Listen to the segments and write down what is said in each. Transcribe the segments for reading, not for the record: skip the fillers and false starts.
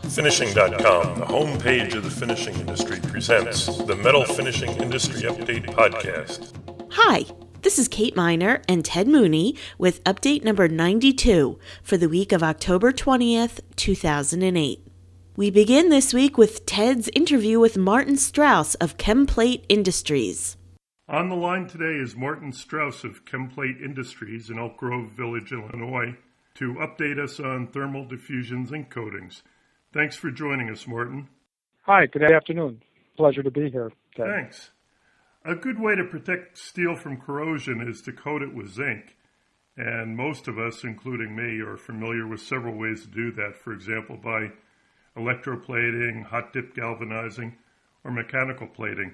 Finishing.com, the homepage of the finishing industry, presents the Metal Finishing Industry Update Podcast. Hi, this is Kate Miner and Ted Mooney with update number 92 for the week of October 20th, 2008. We begin this week with Ted's interview with Martin Strauss of Chemplate Industries. On the line today is Martin Strauss of Chemplate Industries in Elk Grove Village, Illinois, to update us on thermal diffusion zinc coatings. Thanks for joining us, Martin. Hi, good afternoon. Pleasure to be here, Ted. Thanks. A good way to protect steel from corrosion is to coat it with zinc. And most of us, including me, are familiar with several ways to do that. For example, by electroplating, hot dip galvanizing, or mechanical plating.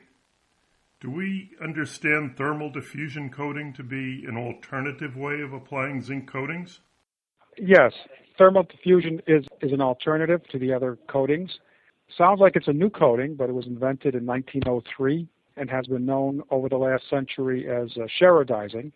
Do we understand thermal diffusion coating to be an alternative way of applying zinc coatings? Yes, thermal diffusion is an alternative to the other coatings. Sounds like it's a new coating, but it was invented in 1903 and has been known over the last century as Cherodizing,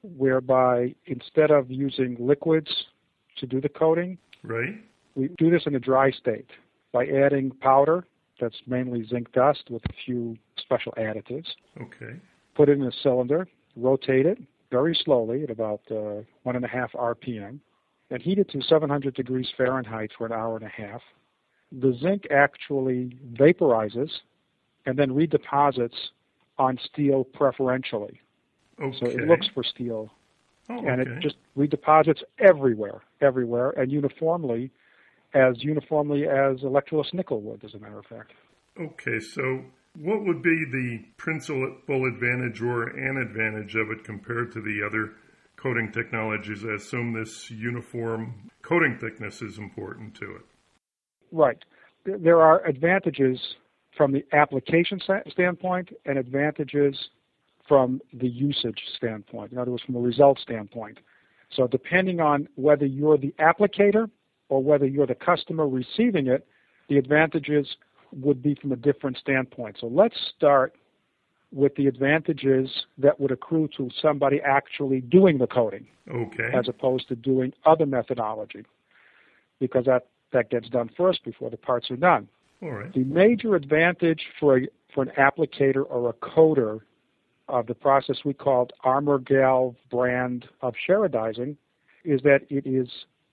whereby instead of using liquids to do the coating, right, we do this in a dry state by adding powder that's mainly zinc dust with a few special additives. Okay. Put it in a cylinder, rotate it very slowly at about 1.5 RPM, and heat it to 700 degrees Fahrenheit for an hour and a half. The zinc actually vaporizes and then redeposits on steel preferentially. Okay. So it looks for steel, and okay. it just redeposits everywhere, and uniformly as electroless nickel would, as a matter of fact. Okay, so what would be the principal advantage or an advantage of it compared to the other coating technologies? I assume this uniform coating thickness is important to it. Right. There are advantages from the application standpoint and advantages from the usage standpoint. In other words, from a result standpoint. So depending on whether you're the applicator or whether you're the customer receiving it, the advantages would be from a different standpoint. So let's start with the advantages that would accrue to somebody actually doing the coating, okay, as opposed to doing other methodology, because that gets done first before the parts are done. All right. The major advantage for an applicator or a coater of the process we called Armor-Galv brand of Cherodizing is that it is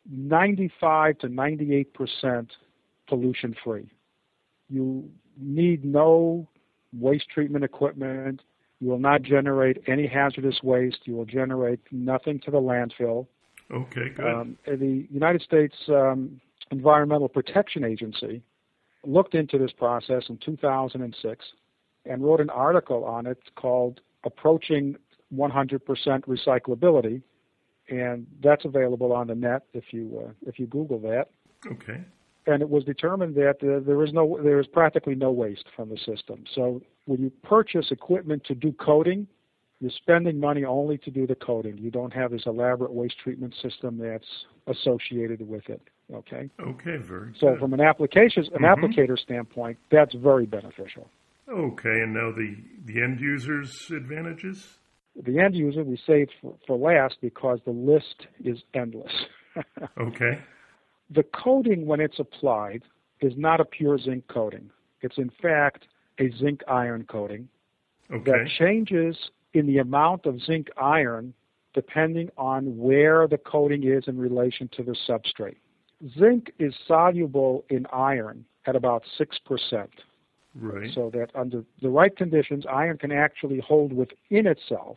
95 to 98% pollution-free. You need no waste treatment equipment. You will not generate any hazardous waste. You will generate nothing to the landfill. Okay, good. The United States Environmental Protection Agency looked into this process in 2006 and wrote an article on it called Approaching 100% Recyclability, and that's available on the net if you Google that. Okay. And it was determined that there is practically no waste from the system. So when you purchase equipment to do coating, you're spending money only to do the coating. You don't have this elaborate waste treatment system that's associated with it. Okay. Okay, very good. So from an applicator standpoint, that's very beneficial. Okay, and now the end user's advantages? The end user we saved for last because the list is endless. Okay. The coating, when it's applied, is not a pure zinc coating. It's, in fact, a zinc iron coating that changes in the amount of zinc iron depending on where the coating is in relation to the substrate. Zinc is soluble in iron at about 6%. Right. So that under the right conditions, iron can actually hold within itself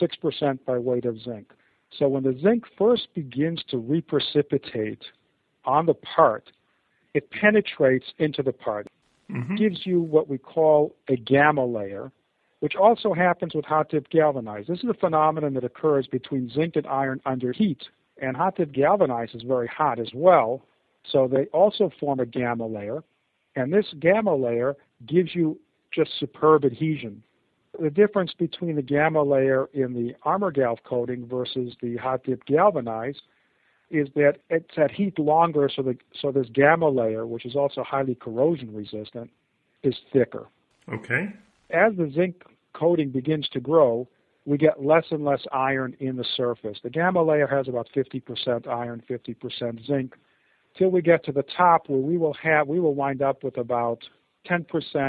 6% by weight of zinc. So when the zinc first begins to reprecipitate on the part, it penetrates into the part, gives you what we call a gamma layer, which also happens with hot dip galvanized. This is a phenomenon that occurs between zinc and iron under heat, and hot dip galvanized is very hot as well, so they also form a gamma layer, and this gamma layer gives you just superb adhesion. The difference between the gamma layer in the Armor-Galv coating versus the hot dip galvanized is that it's at heat longer, so this gamma layer, which is also highly corrosion resistant, is thicker. Okay. As the zinc coating begins to grow, we get less and less iron in the surface. The gamma layer has about 50% iron, 50% zinc. till we get to the top where we will wind up with about 10%,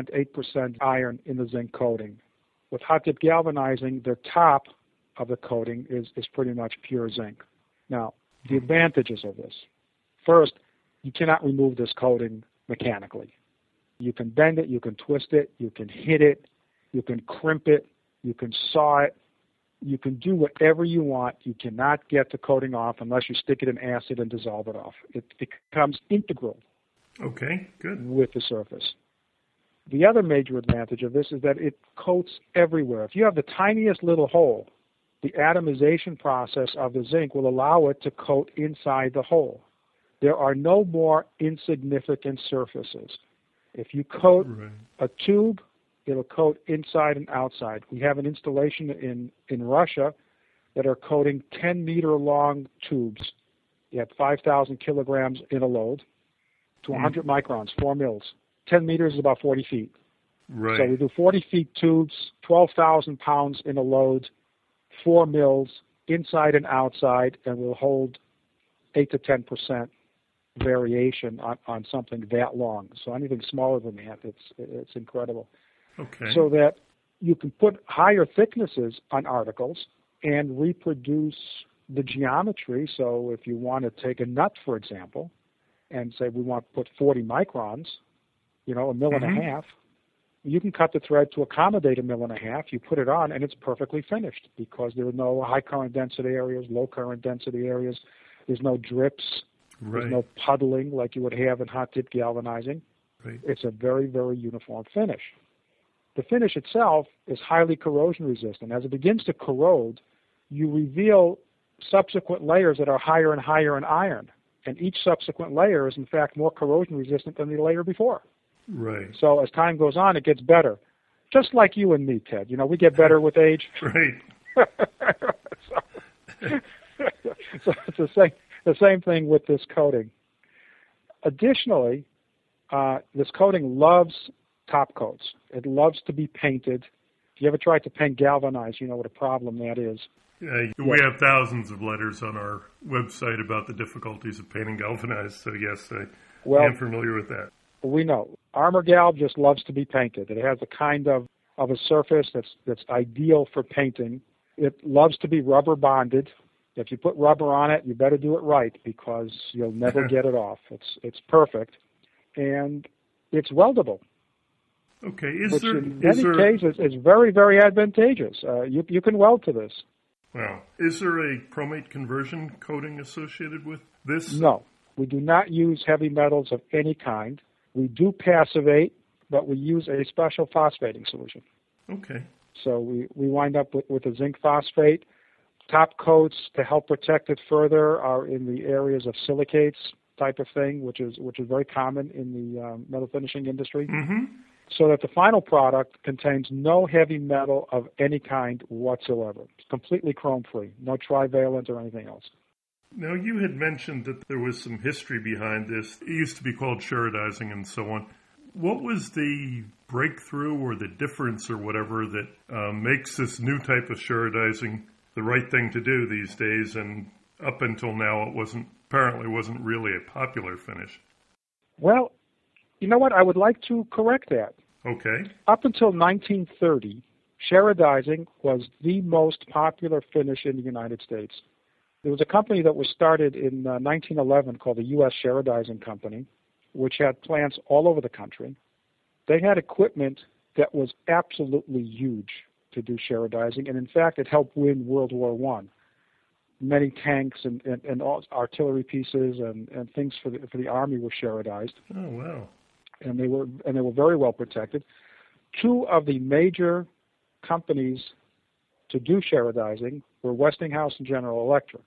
8% iron in the zinc coating. With hot dip galvanizing, the top of the coating is pretty much pure zinc. Now, the advantages of this. First, you cannot remove this coating mechanically. You can bend it, you can twist it, you can hit it, you can crimp it, you can saw it, you can do whatever you want. You cannot get the coating off unless you stick it in acid and dissolve it off. It becomes integral. Okay, good. With the surface. The other major advantage of this is that it coats everywhere. If you have the tiniest little hole, the atomization process of the zinc will allow it to coat inside the hole. There are no more insignificant surfaces. If you coat a tube, it'll coat inside and outside. We have an installation in Russia that are coating 10-meter-long tubes. You have 5,000 kilograms in a load to 100 microns, 4 mils. 10 meters is about 40 feet. Right. So we do 40 feet tubes, 12,000 pounds in a load, 4 mils, inside and outside, and we'll hold 8 to 10% variation on something that long. So anything smaller than that, it's incredible. Okay. So that you can put higher thicknesses on articles and reproduce the geometry. So if you want to take a nut, for example, and say we want to put 40 microns, a mil and a half, you can cut the thread to accommodate a mil and a half. You put it on, and it's perfectly finished because there are no high current density areas, low current density areas. There's no drips. Right. There's no puddling like you would have in hot dip galvanizing. Right. It's a very, very uniform finish. The finish itself is highly corrosion resistant. As it begins to corrode, you reveal subsequent layers that are higher and higher in iron. And each subsequent layer is, in fact, more corrosion resistant than the layer before. Right. So as time goes on, it gets better. Just like you and me, Ted. We get better with age. Right. So it's the same thing with this coating. Additionally, this coating loves top coats. It loves to be painted. If you ever tried to paint galvanized, you know what a problem that is. We have thousands of letters on our website about the difficulties of painting galvanized, so yes, I am familiar with that. We know. Armor Galv just loves to be painted. It has a kind of a surface that's ideal for painting. It loves to be rubber bonded. If you put rubber on it, you better do it right because you'll never get it off. It's perfect, and it's weldable. Okay, which in many cases is very, very advantageous. You can weld to this. Wow. Is there a chromate conversion coating associated with this? No. We do not use heavy metals of any kind. We do passivate, but we use a special phosphating solution. Okay. So we wind up with a zinc phosphate. Top coats to help protect it further are in the areas of silicates type of thing, which is very common in the metal finishing industry. Mm-hmm. So that the final product contains no heavy metal of any kind whatsoever. It's completely chrome-free, no trivalent or anything else. Now, you had mentioned that there was some history behind this. It used to be called Sheridizing and so on. What was the breakthrough or the difference or whatever that makes this new type of Sheridizing the right thing to do these days, and up until now it wasn't really a popular finish? Well, you know what? I would like to correct that. Okay. Up until 1930, Sheridizing was the most popular finish in the United States. There was a company that was started in 1911 called the U.S. Sheridizing Company, which had plants all over the country. They had equipment that was absolutely huge to do Sheridizing, and in fact, it helped win World War I. Many tanks and artillery pieces and things for the Army were Sheridized. Oh, wow. And they were very well protected. Two of the major companies to do Sheridizing were Westinghouse and General Electric.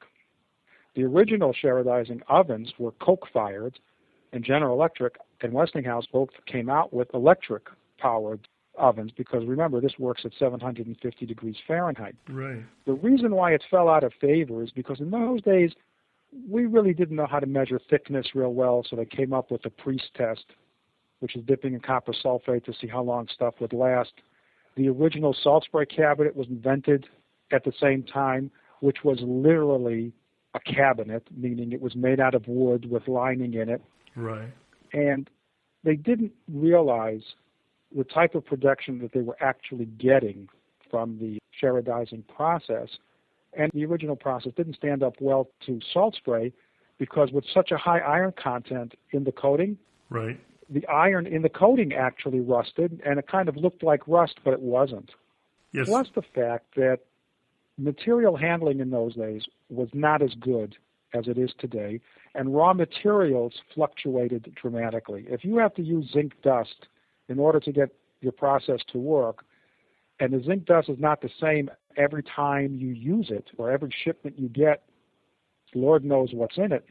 The original Sheridizing ovens were coke-fired, and General Electric and Westinghouse both came out with electric-powered ovens because, remember, this works at 750 degrees Fahrenheit. Right. The reason why it fell out of favor is because in those days, we really didn't know how to measure thickness real well, so they came up with the Priest test, which is dipping in copper sulfate to see how long stuff would last. The original salt spray cabinet was invented at the same time, which was literally a cabinet, meaning it was made out of wood with lining in it. Right. And they didn't realize the type of production that they were actually getting from the Sheridizing process. And the original process didn't stand up well to salt spray because with such a high iron content in the coating, right, the iron in the coating actually rusted, and it kind of looked like rust, but it wasn't. Yes. Plus the fact that material handling in those days was not as good as it is today, and raw materials fluctuated dramatically. If you have to use zinc dust in order to get your process to work, and the zinc dust is not the same every time you use it or every shipment you get, Lord knows what's in it. In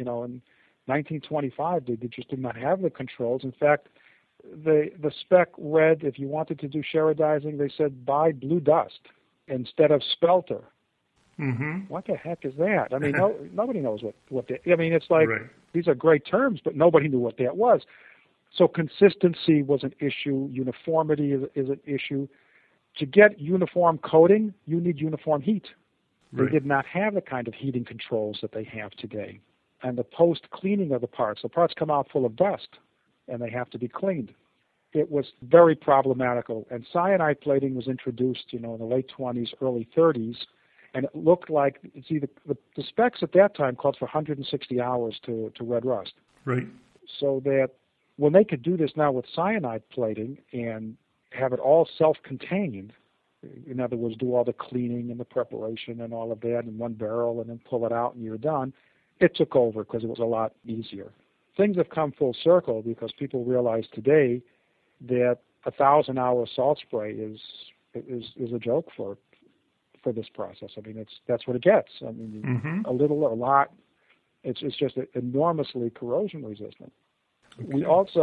1925, they just did not have the controls. In fact, the spec read, if you wanted to do Sheridizing, they said buy blue dust instead of spelter. Mm-hmm. What the heck is that? I mean, nobody knows what they, I mean, it's like, right. These are great terms, but nobody knew what that was. So consistency was an issue. Uniformity is an issue. To get uniform coating, you need uniform heat. They Right. did not have the kind of heating controls that they have today. And the post-cleaning of the parts come out full of dust, and they have to be cleaned. It was very problematical. And cyanide plating was introduced, in the late 20s, early 30s, and it looked like, see, the specs at that time called for 160 hours to red rust. Right. So that when they could do this now with cyanide plating and have it all self-contained, in other words, do all the cleaning and the preparation and all of that in one barrel and then pull it out and you're done, it took over because it was a lot easier. Things have come full circle because people realize today that 1,000-hour salt spray is a joke for this process. I mean, that's what it gets. I mean, mm-hmm. a little or a lot, it's just enormously corrosion resistant. Okay.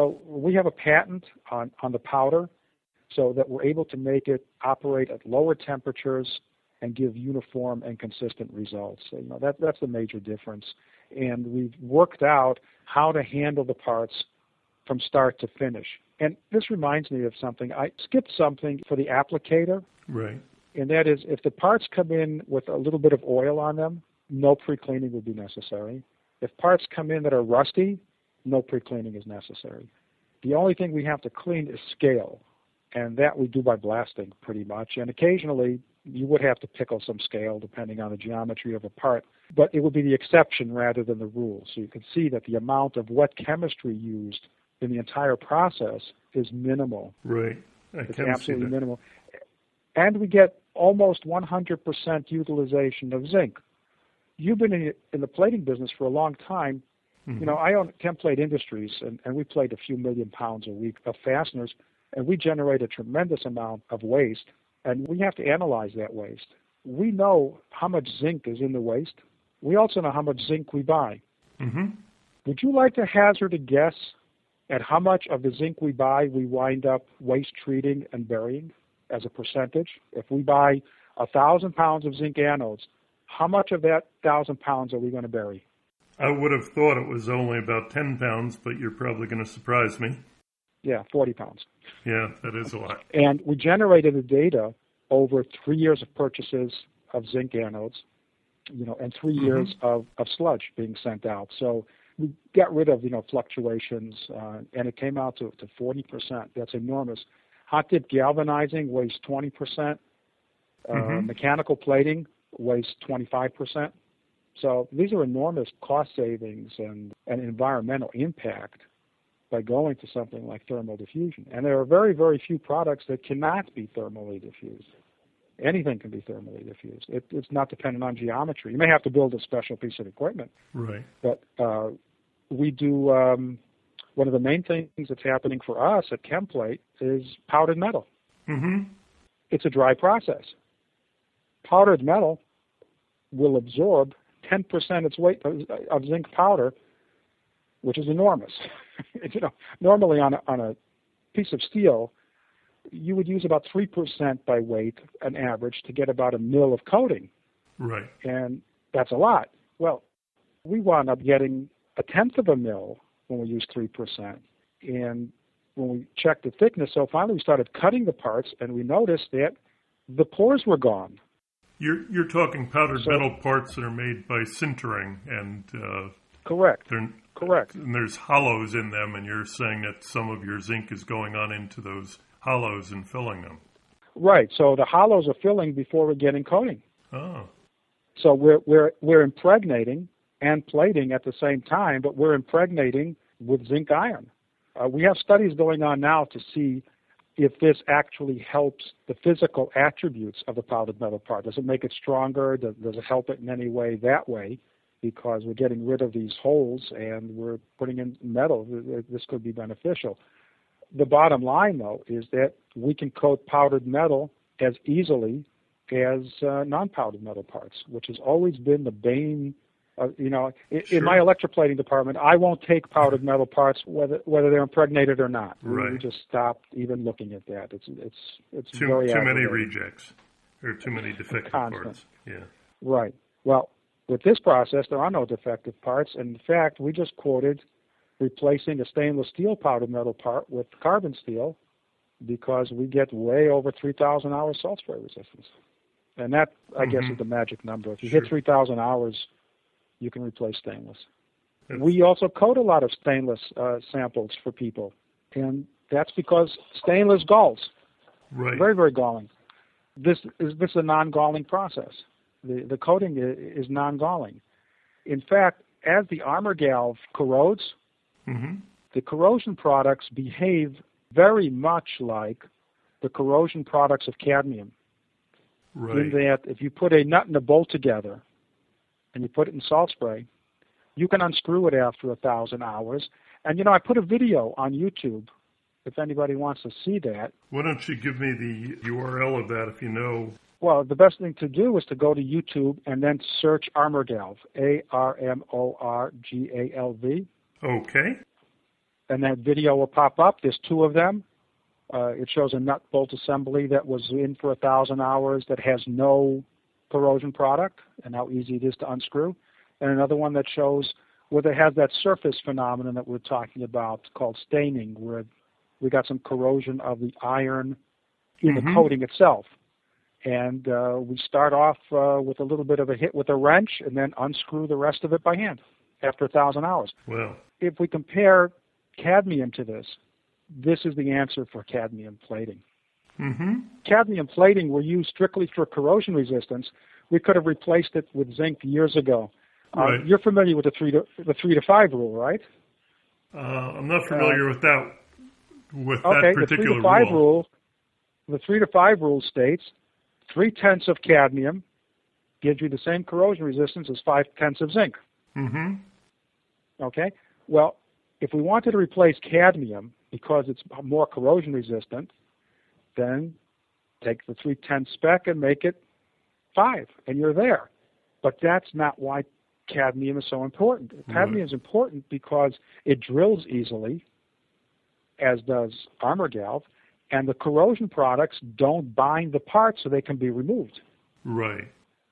We have a patent on the powder, so that we're able to make it operate at lower temperatures and give uniform and consistent results. So, that's the major difference. And we've worked out how to handle the parts from start to finish. And this reminds me of something. I skipped something for the applicator. Right. And that is, if the parts come in with a little bit of oil on them, no pre-cleaning would be necessary. If parts come in that are rusty, no pre-cleaning is necessary. The only thing we have to clean is scale. And that we do by blasting pretty much. And occasionally you would have to pickle some scale depending on the geometry of a part. But it would be the exception rather than the rule. So you can see that the amount of wet chemistry used in the entire process is minimal. Right. It's absolutely minimal. And we get almost 100% utilization of zinc. You've been in the plating business for a long time. Mm-hmm. I own Chemplate Industries, and we plate a few million pounds a week of fasteners. And we generate a tremendous amount of waste, and we have to analyze that waste. We know how much zinc is in the waste. We also know how much zinc we buy. Mm-hmm. Would you like to hazard a guess at how much of the zinc we buy we wind up waste treating and burying as a percentage? If we buy 1,000 pounds of zinc anodes, how much of that 1,000 pounds are we going to bury? I would have thought it was only about 10 pounds, but you're probably going to surprise me. Yeah, 40 pounds. Yeah, that is a lot. And we generated the data over 3 years of purchases of zinc anodes, and 3 mm-hmm. years of sludge being sent out. So we got rid of, fluctuations, and it came out to 40%. That's enormous. Hot dip galvanizing weighs 20%. Mm-hmm. Mechanical plating weighs 25%. So these are enormous cost savings and environmental impact by going to something like thermal diffusion. And there are very, very few products that cannot be thermally diffused. Anything can be thermally diffused. It's not dependent on geometry. You may have to build a special piece of equipment. Right. But we do, one of the main things that's happening for us at Chemplate is powdered metal. Mm-hmm. It's a dry process. Powdered metal will absorb 10% its weight of zinc powder, which is enormous. Normally on a piece of steel, you would use about 3% by weight, an average, to get about a mil of coating. Right. And that's a lot. Well, we wound up getting 1/10 of a mil when we used 3%. And when we checked the thickness, so finally we started cutting the parts, and we noticed that the pores were gone. You're talking powdered metal parts that are made by sintering, and correct. Correct. And there's hollows in them, and you're saying that some of your zinc is going on into those hollows and filling them. Right. So the hollows are filling before we're getting coating. Oh. So we're impregnating and plating at the same time, but we're impregnating with zinc iron. We have studies going on now to see if this actually helps the physical attributes of the powdered metal part. Does it make it stronger? Does it help it in any way that way? Because we're getting rid of these holes and we're putting in metal. This could be beneficial. The bottom line, though, is that we can coat powdered metal as easily as non-powdered metal parts, which has always been the bane. In my electroplating department, I won't take powdered metal parts whether they're impregnated or not. Right. We just stopped even looking at that. It's too many rejects or too many defective parts. Yeah. Right. Well, with this process, there are no defective parts. And in fact, we just quoted replacing a stainless steel powdered metal part with carbon steel because we get way over 3,000 hours salt spray resistance. And that, I guess, is the magic number. If you hit 3,000 hours, you can replace stainless. We also coat a lot of stainless samples for people, and that's because stainless galls. Right. Very, very galling. This is a non-galling process. The coating is non-galling. In fact, as the armor galv corrodes, the corrosion products behave very much like the corrosion products of cadmium. Right. In that if you put a nut and a bolt together and you put it in salt spray, you can unscrew it after 1,000 hours. And, I put a video on YouTube if anybody wants to see that. Why don't you give me the URL of that if you know? Well, the best thing to do is to go to YouTube and then search Armorgalv, ARMORGALV. Okay. And that video will pop up. There's two of them. It shows a nut bolt assembly that was in for 1,000 hours that has no corrosion product and how easy it is to unscrew. And another one that shows where it has that surface phenomenon that we're talking about called staining, where we got some corrosion of the iron in the coating itself. And we start off with a little bit of a hit with a wrench and then unscrew the rest of it by hand after 1,000 hours. Well, if we compare cadmium to this is the answer for cadmium plating. Cadmium plating were used strictly for corrosion resistance. We could have replaced it with zinc years ago. Right. You're familiar with the 3 to 5 rule, right? I'm not familiar with that. Okay, that particular the 3 to 5 rule. The 3 to 5 rule states 3/10 of cadmium gives you the same corrosion resistance as 5/10 of zinc. Okay. Well, if we wanted to replace cadmium because it's more corrosion resistant, then take the 3/10 spec and make it 5, and you're there. But that's not why cadmium is so important. Cadmium is important because it drills easily, as does Armorgalv, and the corrosion products don't bind the parts so they can be removed. Right.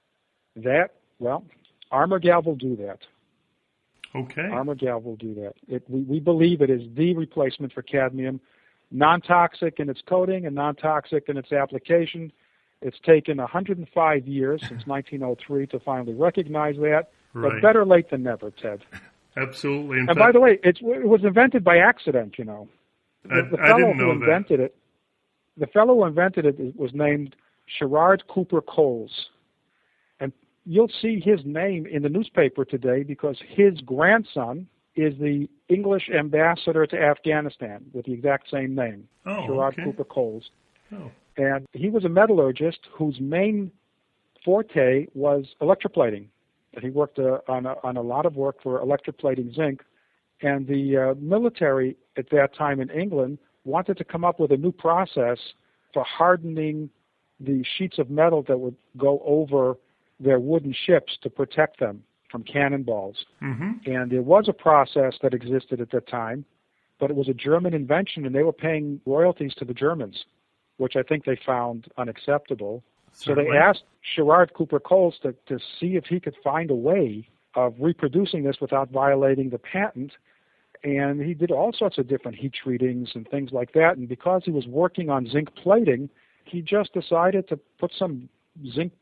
Armorgalv will do that. Okay. Armorgalv will do that. We believe it is the replacement for cadmium, non-toxic in its coating and non-toxic in its application. It's taken 105 years since 1903 to finally recognize that, but better late than never, Ted. Absolutely. And by the way, it was invented by accident, The fellow who invented it. The fellow who invented it was named Sherard Cooper Coles. And you'll see his name in the newspaper today because his grandson is the English ambassador to Afghanistan with the exact same name, Sherard Cooper Coles. Oh. And he was a metallurgist whose main forte was electroplating. And he worked on a lot of work for electroplating zinc. And the military at that time in England wanted to come up with a new process for hardening the sheets of metal that would go over their wooden ships to protect them from cannonballs. And there was a process that existed at that time, but it was a German invention, and they were paying royalties to the Germans, which I think they found unacceptable. Certainly. So they asked Sherard Cooper Coles to see if he could find a way of reproducing this without violating the patent. And he did all sorts of different heat treatings and things like that. And because he was working on zinc plating, he just decided to put some zinc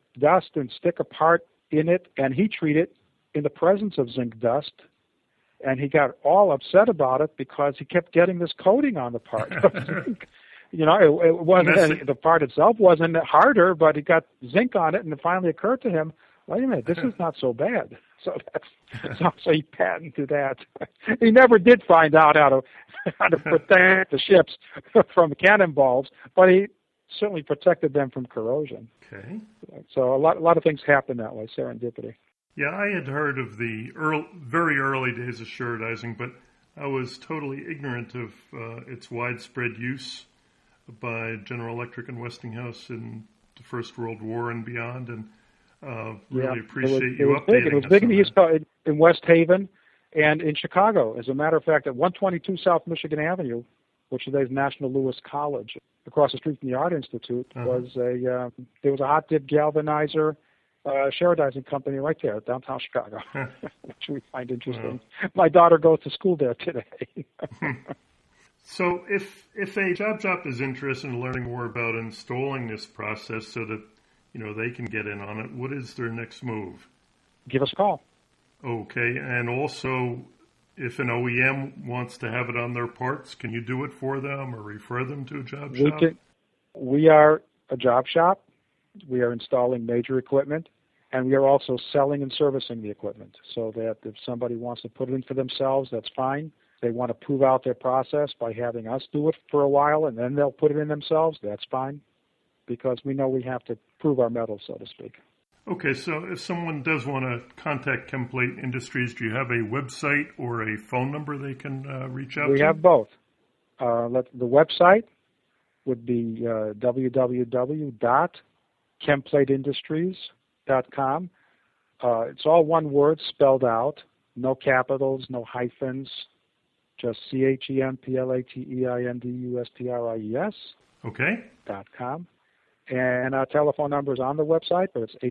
dust and stick a part in it and heat treat it in the presence of zinc dust. And he got all upset about it because he kept getting this coating on the part. It wasn't, the part itself wasn't harder, but he got zinc on it, and it finally occurred to him, wait a minute, this is not so bad. So he patented that. He never did find out how to protect the ships from cannonballs, but he certainly protected them from corrosion. Okay. So a lot of things happen that way, serendipity. Yeah, I had heard of the very early days of Sherardizing, but I was totally ignorant of its widespread use by General Electric and Westinghouse in the First World War and beyond, and really appreciate you updating us. It was big in the East Coast, in West Haven, and in Chicago. As a matter of fact, at 122 South Michigan Avenue, which today is National Louis College, across the street from the Art Institute, there was a hot dip galvanizer Sherardizing company right there, downtown Chicago, which we find interesting. My daughter goes to school there today. So if a job shop is interested in learning more about installing this process so that they can get in on it, what is their next move? Give us a call. Okay, and also if an OEM wants to have it on their parts, can you do it for them or refer them to a job shop? We are a job shop. We are installing major equipment, and we are also selling and servicing the equipment, so that if somebody wants to put it in for themselves, that's fine. They want to prove out their process by having us do it for a while, and then they'll put it in themselves, that's fine, because we know we have to prove our mettle, so to speak. Okay, so if someone does want to contact Chemplate Industries, do you have a website or a phone number they can reach out to? We have both. The website would be www.chemplateindustries.com. It's all one word spelled out, no capitals, no hyphens, just CHEMPLATEINDUSTRIES. Okay. .com. And our telephone number is on the website, but it's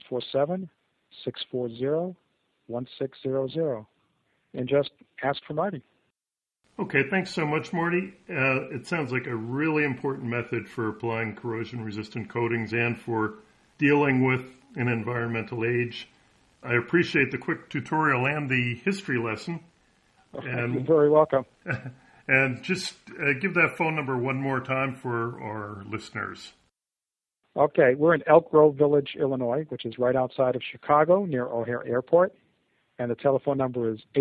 847-640-1600. And just ask for Marty. Okay, thanks so much, Marty. It sounds like a really important method for applying corrosion-resistant coatings and for dealing with an environmental age. I appreciate the quick tutorial and the history lesson. And you're very welcome. And just give that phone number one more time for our listeners. Okay, we're in Elk Grove Village, Illinois, which is right outside of Chicago near O'Hare Airport. And the telephone number is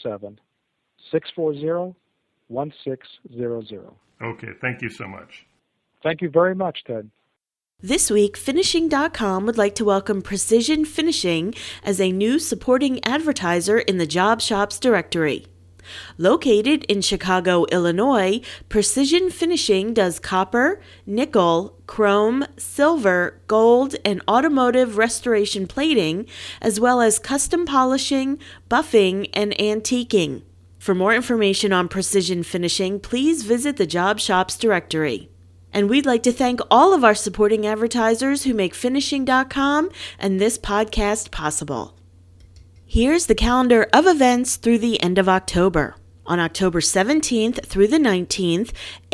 847-640-1600. Okay, thank you so much. Thank you very much, Ted. This week, Finishing.com would like to welcome Precision Finishing as a new supporting advertiser in the Job Shops directory. Located in Chicago, Illinois, Precision Finishing does copper, nickel, chrome, silver, gold, and automotive restoration plating, as well as custom polishing, buffing, and antiquing. For more information on Precision Finishing, please visit the Job Shops directory. And we'd like to thank all of our supporting advertisers who make Finishing.com and this podcast possible. Here's the calendar of events through the end of October. On October 17th through the 19th,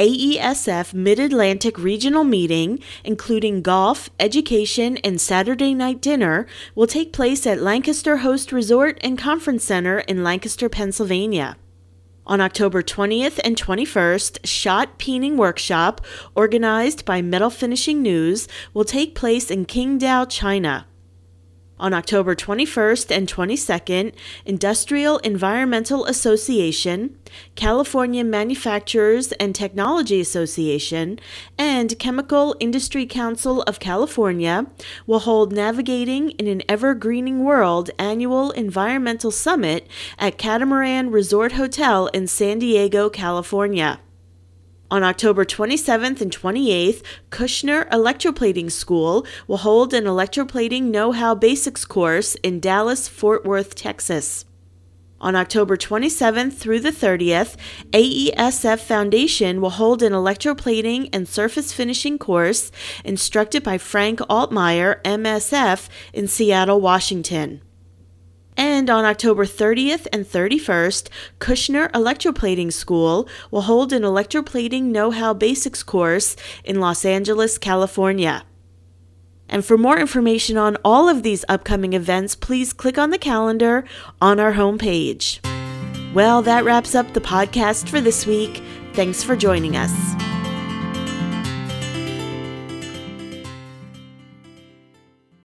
AESF Mid-Atlantic Regional Meeting, including golf, education, and Saturday night dinner, will take place at Lancaster Host Resort and Conference Center in Lancaster, Pennsylvania. On October 20th and 21st, Shot Peening Workshop, organized by Metal Finishing News, will take place in Qingdao, China. On October 21st and 22nd, Industrial Environmental Association, California Manufacturers and Technology Association, and Chemical Industry Council of California will hold Navigating in an Ever-Greening World annual environmental summit at Catamaran Resort Hotel in San Diego, California. On October 27th and 28th, Kushner Electroplating School will hold an electroplating know-how basics course in Dallas, Fort Worth, Texas. On October 27th through the 30th, AESF Foundation will hold an electroplating and surface finishing course instructed by Frank Altmeyer, MSF, in Seattle, Washington. And on October 30th and 31st, Kushner Electroplating School will hold an electroplating know-how basics course in Los Angeles, California. And for more information on all of these upcoming events, please click on the calendar on our homepage. Well, that wraps up the podcast for this week. Thanks for joining us.